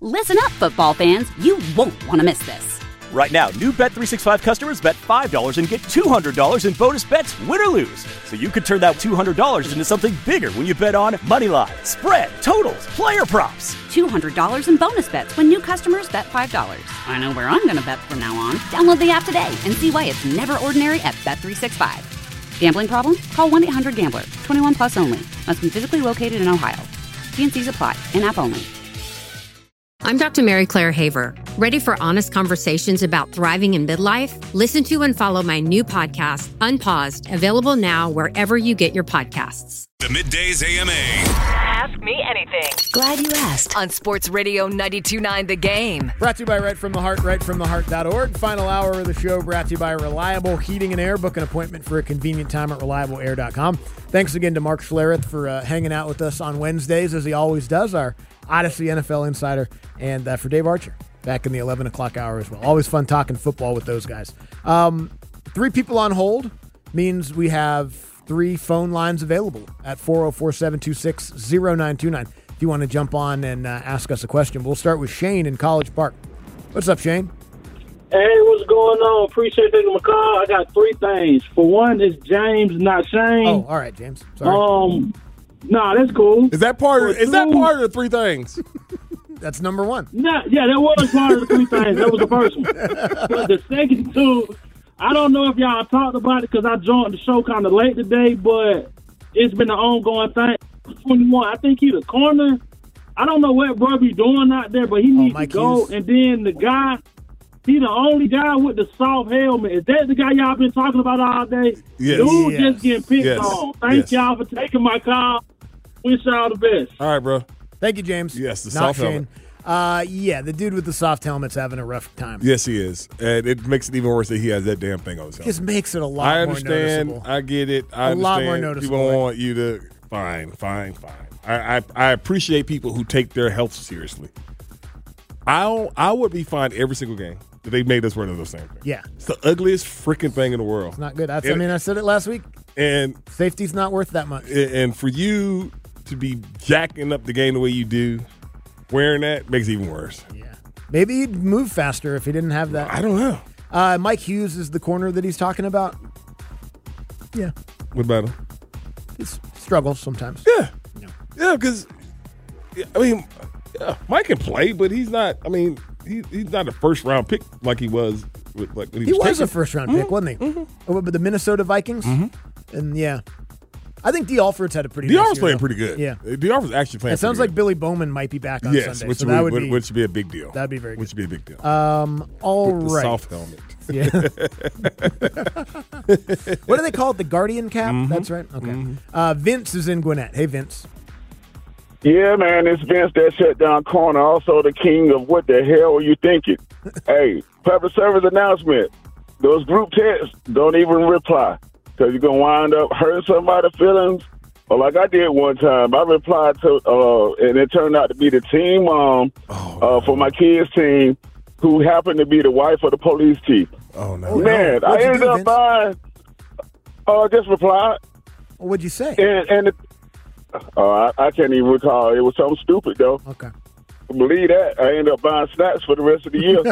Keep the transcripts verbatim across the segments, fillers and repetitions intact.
Listen up, football fans. You won't want to miss this. Right now, new Bet three sixty-five customers bet five dollars and get two hundred dollars in bonus bets, win or lose. So you could turn that two hundred dollars into something bigger when you bet on money line, spread, totals, player props. two hundred dollars in bonus bets when new customers bet five dollars. I know where I'm going to bet from now on. Download the app today and see why it's never ordinary at Bet three sixty-five. Gambling problem? Call one eight hundred gambler. twenty-one plus only. Must be physically located in Ohio. T and C's apply. In-app only. I'm Doctor Mary Claire Haver. Ready for honest conversations about thriving in midlife? Listen to and follow my new podcast, Unpaused, available now wherever you get your podcasts. The Middays A M A. Ask me anything. Glad you asked. On Sports Radio ninety-two point nine The Game. Brought to you by Right From the Heart, right from the heart dot org. Final hour of the show brought to you by Reliable Heating and Air. Book an appointment for a convenient time at reliable air dot com. Thanks again to Mark Schlereth for uh, hanging out with us on Wednesdays, as he always does, our Odyssey N F L insider, and uh, for Dave Archer back in the eleven o'clock hour as well. Always fun talking football with those guys. Um, three people on hold means we have three phone lines available at four oh four, seven two six, oh nine two nine. If you want to jump on and uh, ask us a question. We'll start with Shane in College Park. What's up, Shane? Hey, what's going on? Appreciate taking my call. I got three things. For one, it's James, not Shane. Oh, all right, James. Sorry. Um, nah, that's cool. Is that part? For Of, is two, that part of the three things? That's number one. Nah, yeah, that was part of the three things. That was the first one. But the second two, I don't know if y'all talked about it because I joined the show kind of late today, but it's been an ongoing thing. twenty-one, I think he's a corner. I don't know what brother he's doing out there, but he Oh, needs Mike to go. Hughes. And then the guy, he the only guy with the soft helmet. Is that the guy y'all been talking about all day? Yes. Dude Yes. just getting picked Yes. on. Thank Yes. y'all for taking my call. Wish y'all the best. All right, bro. Thank you, James. Yes, the Not soft Shane. helmet. Uh, yeah, the dude with the soft helmet's having a rough time. Yes, he is. And it makes it even worse that he has that damn thing on his helmet. Just makes it a lot I more understand. noticeable. I get it. I A lot understand. more People noticeable. want you to. Fine, fine, fine. I, I I appreciate people who take their health seriously. I don't, I would be fine every single game that they made us wear the same thing. Yeah. It's the ugliest freaking thing in the world. It's not good. That's, I And- mean, I said it last week. And Safety's not worth that much. and for you to be jacking up the game the way you do, wearing that makes it even worse. Yeah. Maybe he'd move faster if he didn't have that. I don't know. Uh, Mike Hughes is the corner that he's talking about. Yeah. What about him? He struggles sometimes. Yeah. Yeah, because, I mean, yeah, Mike can play, but he's not, I mean, he, he's not a first-round pick like he was. With, like when he, He was, was taken. a first-round Mhm, pick, wasn't he? mhm. Oh, but the Minnesota Vikings? Mm-hmm. And, yeah. I think D. Alford's had a pretty D. nice Alford's year, playing though. pretty good. Yeah. D. Alford's actually playing It sounds pretty like Billy Bowman might be back on good. Yes, Sunday. which, so would, that would would, be, which would be a big deal. That'd be very good. Which would be a big deal. Um, all With the right. soft helmet. Yeah. What do they call it? The Guardian cap? Mm-hmm. That's right. Okay. Uh, Vince is in Gwinnett. Hey, Vince. Yeah, man, it's Vince that shut down corner, also the king of what the hell are you thinking? Hey, public service announcement. Those group texts, don't even reply because you're going to wind up hurting somebody's feelings. Or like I did one time, I replied to, uh, and it turned out to be the team mom Oh, uh, for my kids' team who happened to be the wife of the police chief. Oh, no. Man, What'd I you ended do, up Vince? buying, uh, just replied. What'd you say? And, and it, uh, I, I can't even recall. It was something stupid, though. Okay. Believe that. I ended up buying snacks for the rest of the year.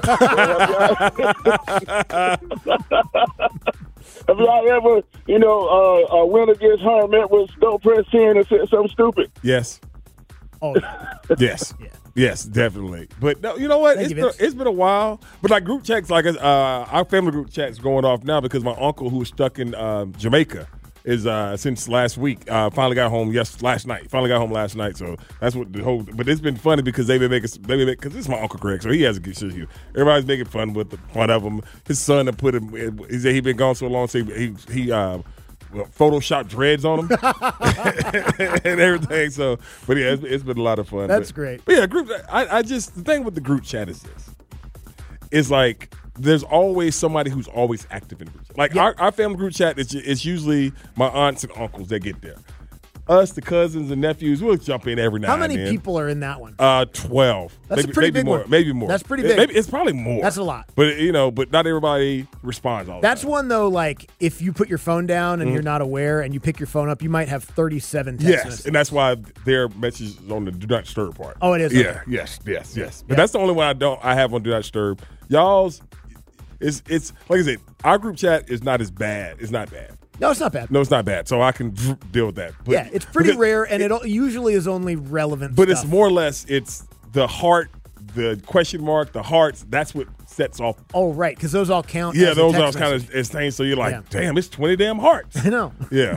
Have y'all ever, you know, uh, a winner gets home met with don't press ten and said something stupid? Yes. Oh, Yes. Yeah. Yes, definitely. But no, you know what? Thank It's you, been, Vince. it's been a while. But like group chats, like uh, our family group chats going off now because my uncle who was stuck in uh, Jamaica is uh, since last week. Uh, finally got home yes last night. Finally got home last night. So that's what the whole. But it's been funny because they've been making they been because this is my uncle Craig, so he has a good shit. Everybody's making fun with the, fun of him. His son had put him. He said he been gone so long, so he he. Uh, Well, Photoshop dreads on him and everything. So, but yeah, it's, it's been a lot of fun. That's but, great. But yeah, group. I, I just the thing with the group chat is this: is like there's always somebody who's always active in the group chat. Like Yeah. our, our family group chat is it's usually my aunts and uncles that get there. us, the cousins and nephews, we'll jump in every now How and many then. people are in that one? Uh, twelve. That's maybe, a pretty maybe big more. one. Maybe more. That's pretty It- big. maybe it's probably more. That's a lot. But you know, but not everybody responds all the That's time. one though. Like if you put your phone down and Mhm. you're not aware, and you pick your phone up, you might have thirty-seven text Yes, messages. and that's why their message is on the do not disturb part. Oh, it is? Yeah, Okay. yes, yes, yes. But Yeah. that's the only one I don't. I have on do not disturb. Y'all's, it's it's like I said, our group chat is not as bad. It's not bad. No, it's not bad. No, it's not bad. So I can deal with that. But, yeah, it's pretty because- rare, and it, o- usually is only relevant. But stuff. it's more or less it's the heart, the question mark, the hearts. That's what sets off. Oh, right, because those all count. Yeah, as a those are text kind message. of as things. So you're like, Yeah. damn, it's twenty damn hearts. I know. Yeah.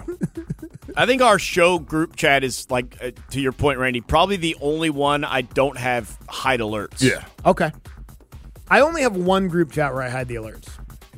I think our show group chat is like, uh, to your point, Randy, probably the only one I don't have hide alerts. Yeah. Okay. I only have one group chat where I hide the alerts,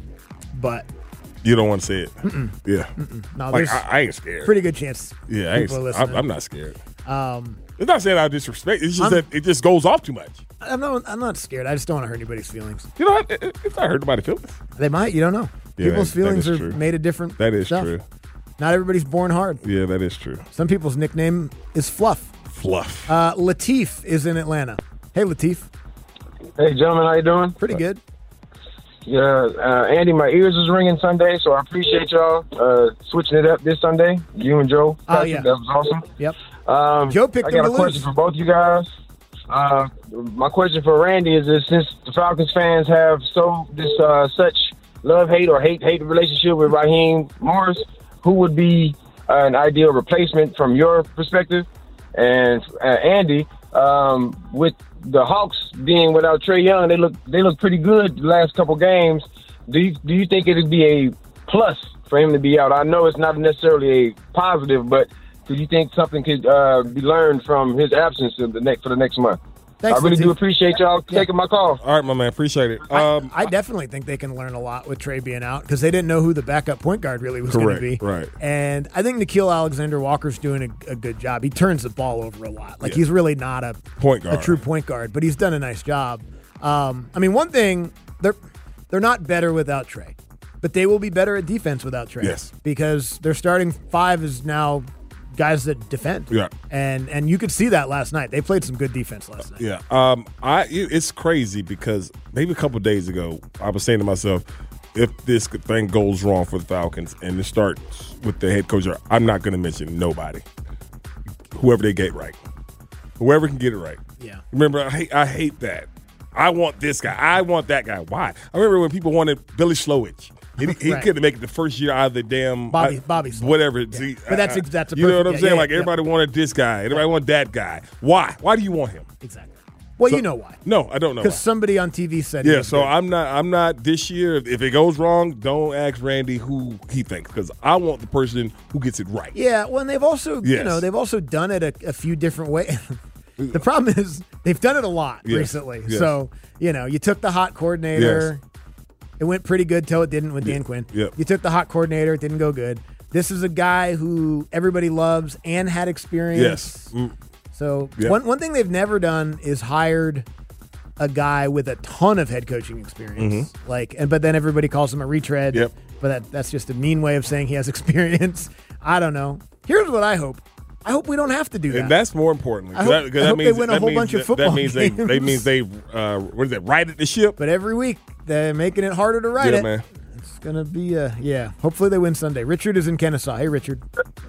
but You don't want to say it. Mm-mm. Yeah. no, Like, there's I, I ain't scared. pretty good chance. Yeah, I ain't, people are I'm, listening. I'm not scared. Um, It's not saying I disrespect. It's just I'm- that it just goes off too much. I'm not. I'm not scared. I just don't want to hurt anybody's feelings. You know, it, it, it's not hurt nobody's feelings. They might. You don't know. Yeah, People's that- that feelings is are true. made of different. That is stuff. true. Not everybody's born hard. Yeah, that is true. Some people's nickname is Fluff. Fluff. Uh, Latif is in Atlanta. Hey, Latif. Hey, gentlemen, how you doing? Pretty good. Yeah, uh, Andy, my ears was ringing Sunday, so I appreciate y'all uh, switching it up this Sunday. You and Joe. Oh, Patrick, yeah. That was awesome. Yep. Um, Joe picked I got them a to question lose. for both you guys. Uh, my question for Randy is this: since the Falcons fans have so this uh, such love hate or hate hate relationship with Raheem Morris, who would be uh, an ideal replacement from your perspective? And uh, Andy, um, with the Hawks being without Trae Young, they look they look pretty good the last couple games. Do you do you think it'd be a plus for him to be out? I know it's not necessarily a positive, but do you think something could uh, be learned from his absence in the next for the next month? Thanks, I really Latif. do appreciate y'all taking my call. All right, my man. Appreciate it. Um, I definitely think they can learn a lot with Trey being out because they didn't know who the backup point guard really was going to Correct, be. right. And I think N'Keal Alexander-Walker's doing a, a good job. He turns the ball over a lot. Like Yeah. he's really not a Point a guard. true point guard, but he's done a nice job. Um, I mean, one thing they're they're not better without Trey, but they will be better at defense without Trey. Yes. because their starting five is now guys that defend. Yeah. and and you could see that last night. They played some good defense last night. Yeah, um, I it- it's crazy because maybe a couple days ago I was saying to myself, if this thing goes wrong for the Falcons and it starts with the head coach, I'm not going to mention nobody. Whoever they get right, whoever can get it right. Yeah. Remember, I hate I hate that. I want this guy. I want that guy. Why? I remember when people wanted Billy Slowich. He, he Right. couldn't make it the first year out of the damn Bobby- I- Bobby Slow. whatever. Yeah. See, But that's I- ex- that's a you know perfect- what I'm yeah, saying. yeah, like yeah. everybody wanted this guy. Everybody wanted that guy. Why? Why do you want him? Exactly. Well, So- you know why. No, I don't know. Because Why. somebody on T V said he Yeah, was so good. I'm not. I'm not this year. If it goes wrong, don't ask Randy who he thinks because I want the person who gets it right. Yeah, well, and they've also, you Yes. know, they've also done it a, a few different ways. The problem is they've done it a lot Yes. recently. Yes. So, you know, you took the hot coordinator. It went pretty good till it didn't with Dan Quinn. Yep. You took the hot coordinator. It didn't go good. This is a guy who everybody loves and had experience. Yes. Mm. So Yep. one, one thing they've never done is hired a guy with a ton of head coaching experience. Like, and but then everybody calls him a retread. Mm-hmm. Yep. But that, that's just a mean way of saying he has experience. I don't know. Here's what I hope. I hope we don't have to do that. And that's more importantly. I 'cause hope- that, 'cause I that hope they means, win a that whole means bunch of that- football That means they. games. They means they. Uh, what is it? Righted the ship. But every week they're making it harder to write Yeah, it. man. It's gonna be a yeah. Hopefully they win Sunday. Richard is in Kennesaw. Hey, Richard.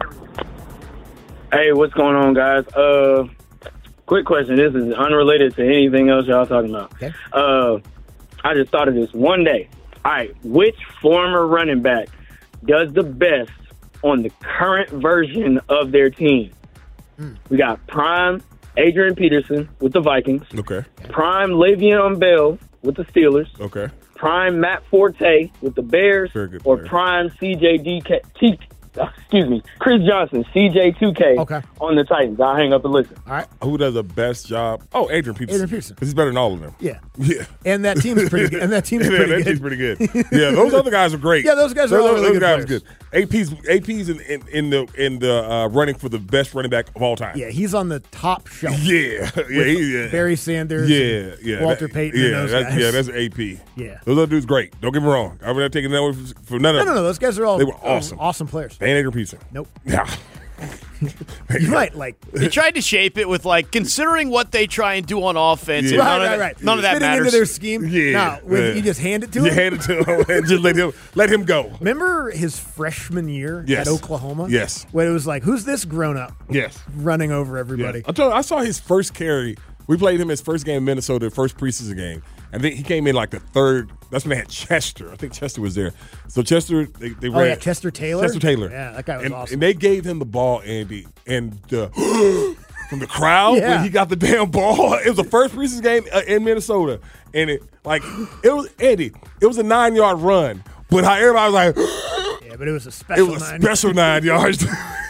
Hey, what's going on, guys? Uh, quick question. This is unrelated to anything else y'all talking about. Okay. Uh, I just thought of this one day. All right, which former running back does the best on the current version of their team? Hmm. We got prime Adrian Peterson with the Vikings, Okay. prime Le'Veon Bell with the Steelers, Okay. prime Matt Forte with the Bears, Very good or player. prime C J D K, T, excuse me, Chris Johnson, C J two K Okay. on the Titans. I'll hang up and listen. All right. Who does the best job? Oh, Adrian Peterson. Adrian Peterson. Because he's better than all of them. Yeah. Yeah. And that team's pretty good. And that team's Yeah, pretty that good. team's pretty good. Yeah, those other guys are great. Yeah, those guys are all really those good guys are players. good. A P's A P's in, in, in the in the uh, running for the best running back of all time. Yeah, he's on the top shelf. Yeah, yeah, he, yeah. Barry Sanders. Yeah, and yeah. Walter that- Payton. Yeah, and those that's, guys. yeah, that's A P. Yeah. Those other dudes great. Don't get me wrong. I'm not taking that away from, from none No, of no, them. no. Those guys are all They were all awesome. awesome players. They ain't Adrian Peterson. Nope. Yeah. You might like. They tried to shape it with like considering what they try and do on offense. Yeah. and none Right, of right, that, right. None of that Fitting matters. into their scheme. Yeah. No, when Yeah. you just hand it to You him. hand it to him and just let him let him go. Remember his freshman year Yes. at Oklahoma? Yes. When it was like, who's this grown up Yes. running over Yeah. everybody? I told you, I saw his first carry. We played him his first game in Minnesota, first preseason game. And then he came in like the third. That's when they had Chester. I think Chester was there. So Chester, they, they Oh, ran. yeah, Chester Taylor? Chester Taylor. Yeah, that guy was and, awesome. And they gave him the ball, Andy, and uh, from the crowd Yeah. when he got the damn ball. It was the first preseason game uh, in Minnesota, and it like it was Andy. It was a nine yard run, but how everybody was like, Yeah, but it was a it special was a nine. special nine yards.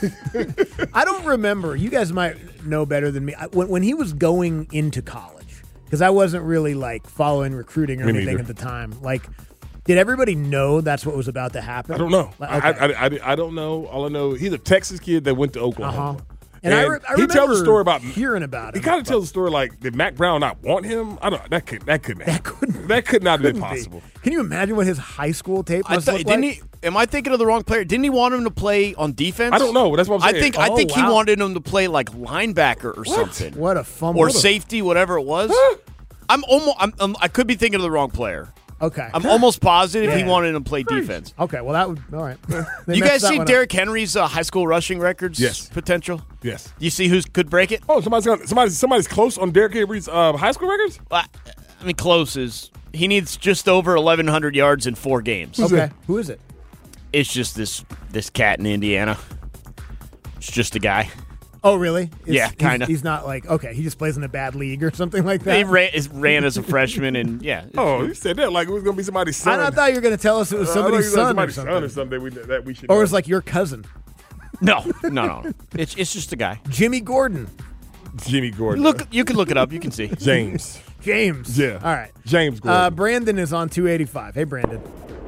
I don't remember. You guys might know better than me. I, when, when he was going into college, because I wasn't really like following recruiting or Me anything neither. at the time. Like, did everybody know that's what was about to happen? I don't know. Like, I, okay. I, I, I don't know. All I know, he's a Texas kid that went to Oklahoma. Uh-huh. And, I, re- I he remember tells the story about hearing about He it. kind of tells the story like, did Mac Brown not want him? I don't. That could. That couldn't. That happen. couldn't. That could not have been couldn't be. possible. Can you imagine what his high school tape I must thought, look didn't like? he? Am I thinking of the wrong player? Didn't he want him to play on defense? I don't know. That's what I'm saying. I think I Oh, think he wow. wanted him to play like linebacker or something, What a fumble. or What a- safety, whatever it was. I'm almost. I'm, I'm, I could be thinking of the wrong player. Okay. I'm almost positive he Yeah. wanted him to play defense. Okay, well, that would. All right. They You messed guys that see one up. Derrick Henry's uh, high school rushing records? Yes. Potential. Yes. You see who could break it? Oh, somebody's gonna, somebody's somebody's close on Derrick Henry's uh, high school records. Uh, I mean, close is he needs just over eleven hundred yards in four games. Okay. Who is it? It's just this this cat in Indiana. It's just a guy. Oh, really? Is- Yeah, he's- kinda. He's not like, okay, he just plays in a bad league or something like that. He ran, is- ran as a freshman, and yeah. Oh, you said that like it was gonna be somebody's son. I, I thought you were going to tell us it was Uh, I somebody's thought it was son, somebody's or something. son or something we, that we should. Or know. it was like your cousin, No, no, no. no. It's it's just a guy. Jimmy Gordon. Jimmy Gordon. Look, you can look it up. You can see. James. James. Yeah. All right. James Gordon. Uh, Brandon is on two eighty-five. Hey, Brandon.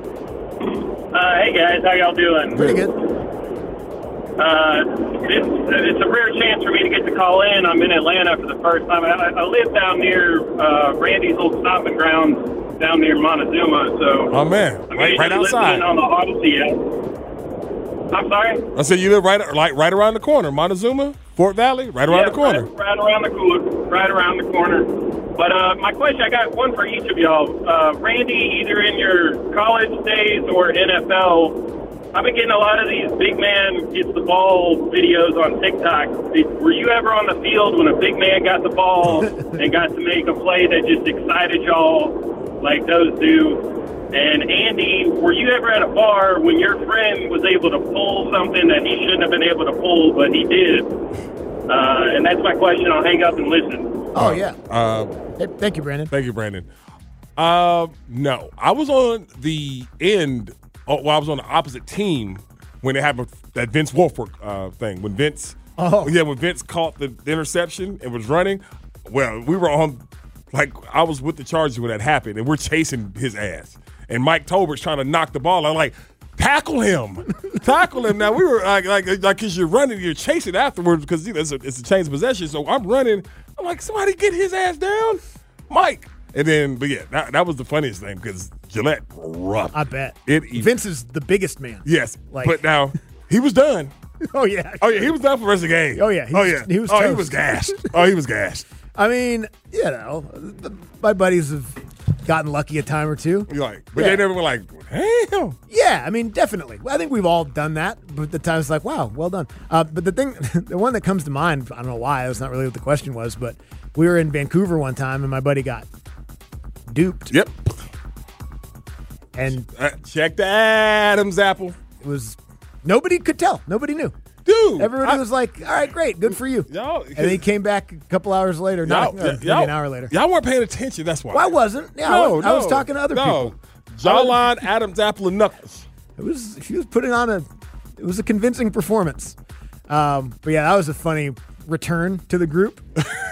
Uh, hey guys, how y'all doing? Pretty good. Uh, it's, it's a rare chance for me to get to call in. I'm in Atlanta for the first time. I, I live down near uh, Randy's old stomping grounds down near Montezuma. So, oh man, I'm right, right usually outside. listening on the Odyssey app. I'm sorry. I said you live right like right around the corner, Montezuma, Fort Valley, right around Yeah, the corner. Right, right around the corner. Right around the corner. But uh, my question, I got one for each of y'all. Uh, Randy, either in your college days or N F L, I've been getting a lot of these big man gets the ball videos on TikTok. Did, were you ever on the field when a big man got the ball and got to make a play that just excited y'all like those do? And Andy, were you ever at a bar when your friend was able to pull something that he shouldn't have been able to pull, but he did? Uh, and that's my question. I'll hang up and listen. Oh, yeah. Uh, Hey, thank you, Brandon. Thank you, Brandon. Uh, no, I was on the end. Oh, well, I was on the opposite team when it happened that Vince Wilfork uh, thing. When Vince, Oh. yeah, when Vince caught the, the interception and was running. Well, we were on, like I was with the Chargers when that happened, and we're chasing his ass. And Mike Tolbert's trying to knock the ball. I'm like, tackle him, tackle him. Now we were like, like, like, because you're running, you're chasing afterwards because you know, it's a, it's a change of possession. So I'm running. I'm like, somebody get his ass down, Mike. And then, but yeah, that, that was the funniest thing because Gillette rough. I bet. It, Vince is the biggest man. Yes, Like- but now he was done. Oh, yeah. Oh yeah, he was done for the rest of the game. Oh, yeah, he oh was- yeah. he was oh he toast. was gashed. Oh he was gashed. I mean, you know, my buddies have gotten lucky a time or two. You're like, but Yeah. they never were like, damn. Yeah, I mean, definitely. I think we've all done that, but the times like, wow, well done. Uh, but the thing, the one that comes to mind, I don't know why, that's not really what the question was, but we were in Vancouver one time and my buddy got duped. Yep. And Uh, check the Adam's apple, it was, nobody could tell. Nobody knew. dude. Everybody I- was like, all right, great, good for you. Y'all, And then he came back a couple hours later, y'all, not, uh, maybe y'all- an hour later. Y'all weren't paying attention. That's why. Well, I wasn't. Yeah, I, No, was, I was no, talking to other no. people. Jawline, Adam's apple, and Knuckles. It was she was putting on a it was a convincing performance. Um, but yeah, that was a funny return to the group.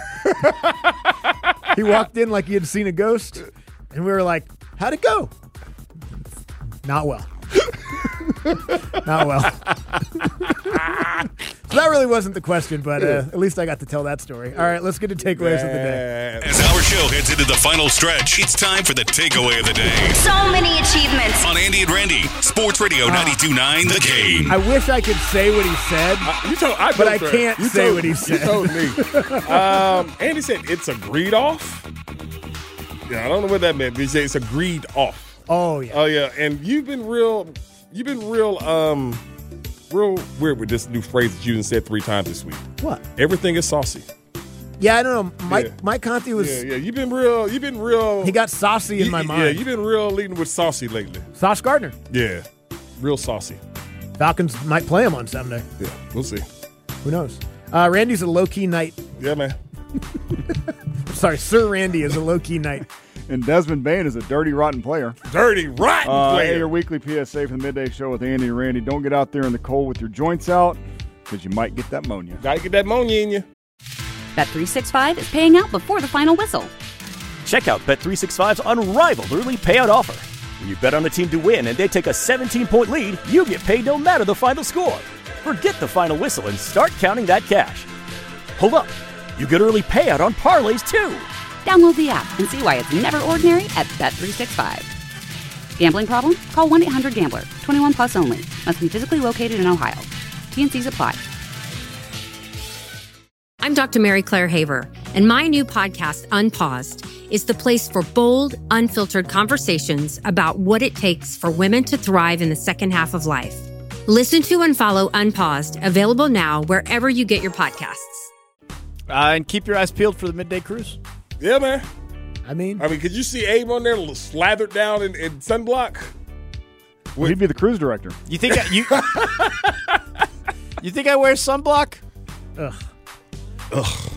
He walked in like he had seen a ghost, and we were like, "How'd it go?" Not well. Not well. So that really wasn't the question, but uh, at least I got to tell that story. All right, let's get to takeaways of the day. As our show heads into the final stretch, it's time for the takeaway of the day. So many achievements. On Andy and Randy, Sports Radio ninety-two point nine, The Game. I wish I could say what he said, Uh, you told, I but I told can't you say told- what he said. You told me. um, Andy said it's agreed off. Yeah, I don't know what that meant. But he said it's agreed off. Oh yeah. Oh yeah, and you've been real. You've been real. Um, real weird with this new phrase that you done said three times this week. What? Everything is saucy. Yeah, I don't know. Mike Yeah. Mike Conti was. Yeah, yeah. You've been real. You've been real. He got saucy in you- my Yeah, mind. you've been real leading with saucy lately. Sauce Gardner. Yeah, real saucy. Falcons might play him on Sunday. Yeah, we'll see. Who knows? Uh, Randy's a low key night. Yeah, man. Sorry, Sir Randy is a low key night. And Desmond Bain is a dirty, rotten player. Dirty, rotten Uh, player. hey, your weekly P S A for the midday show with Andy and Randy. Don't get out there in the cold with your joints out because you might get that ammonia. Gotta get that ammonia in you. Bet three sixty-five is paying out before the final whistle. Check out Bet three sixty-five's unrivaled early payout offer. When you bet on a team to win and they take a seventeen-point lead, you get paid no matter the final score. Forget the final whistle and start counting that cash. Hold up. You get early payout on parlays, too. Download the app and see why it's never ordinary at Bet three sixty-five. Gambling problem? Call one eight hundred gambler. twenty-one plus only. Must be physically located in Ohio. T N Cs apply. I'm Doctor Mary Claire Haver, and my new podcast, Unpaused, is the place for bold, unfiltered conversations about what it takes for women to thrive in the second half of life. Listen to and follow Unpaused, available now wherever you get your podcasts. Uh, and keep your eyes peeled for the midday cruise. Yeah, man. I mean, I mean, could you see Abe on there slathered down in, in sunblock? Well, he'd be the cruise director. You think I, you? You think I wear sunblock? Ugh. Ugh.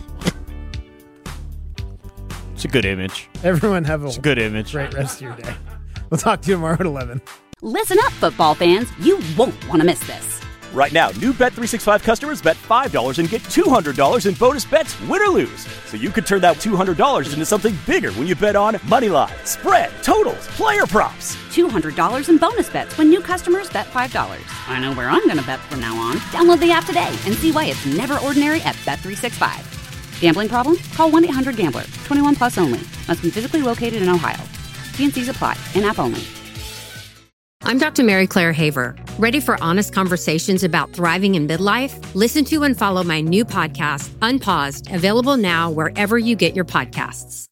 It's a good image. Everyone have a, It's a good image. great rest of your day. We'll talk to you tomorrow at eleven. Listen up, football fans. You won't want to miss this. Right now, new Bet three sixty-five customers bet five dollars and get two hundred dollars in bonus bets, win or lose. So you could turn that two hundred dollars into something bigger when you bet on money line, spread, totals, player props. two hundred dollars in bonus bets when new customers bet five dollars. I know where I'm going to bet from now on. Download the app today and see why it's never ordinary at Bet three sixty-five. Gambling problem? Call one eight hundred gambler. twenty-one plus only. Must be physically located in Ohio. T N Cs apply. In-app only. I'm Doctor Mary Claire Haver. Ready for honest conversations about thriving in midlife? Listen to and follow my new podcast, Unpaused, available now wherever you get your podcasts.